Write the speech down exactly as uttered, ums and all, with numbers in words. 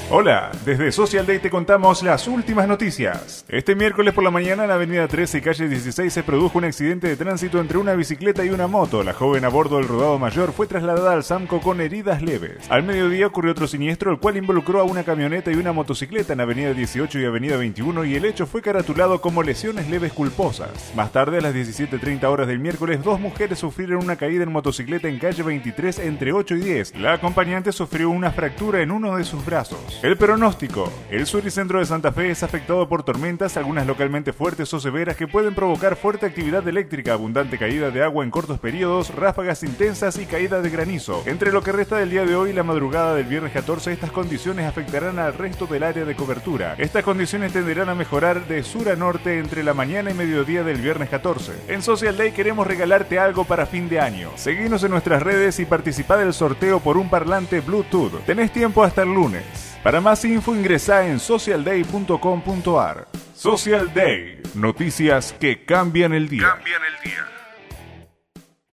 Hola, desde Social Day te contamos las últimas noticias. Este miércoles por la mañana en la avenida trece y calle dieciséis se produjo un accidente de tránsito entre una bicicleta y una moto. La joven a bordo del rodado mayor fue trasladada al SAMCO con heridas leves. Al mediodía ocurrió otro siniestro, el cual involucró a una camioneta y una motocicleta en avenida dieciocho y avenida veintiuno, y el hecho fue caratulado como lesiones leves culposas. Más tarde, a las diecisiete treinta horas del miércoles, dos mujeres sufrieron una caída en motocicleta en calle veintitrés entre ocho y diez. La acompañante sufrió una fractura en uno de sus brazos. El pronóstico. El sur y centro de Santa Fe es afectado por tormentas, algunas localmente fuertes o severas que pueden provocar fuerte actividad eléctrica, abundante caída de agua en cortos periodos, ráfagas intensas y caída de granizo. Entre lo que resta del día de hoy y la madrugada del viernes catorce, estas condiciones afectarán al resto del área de cobertura. Estas condiciones tenderán a mejorar de sur a norte entre la mañana y mediodía del viernes catorce. En Social Day queremos regalarte algo para fin de año. Seguinos en nuestras redes y participá del sorteo por un parlante Bluetooth. Tenés tiempo hasta el lunes. Para más info ingresá en social day punto com punto a r. Social Day, noticias que cambian el día. Cambian el día.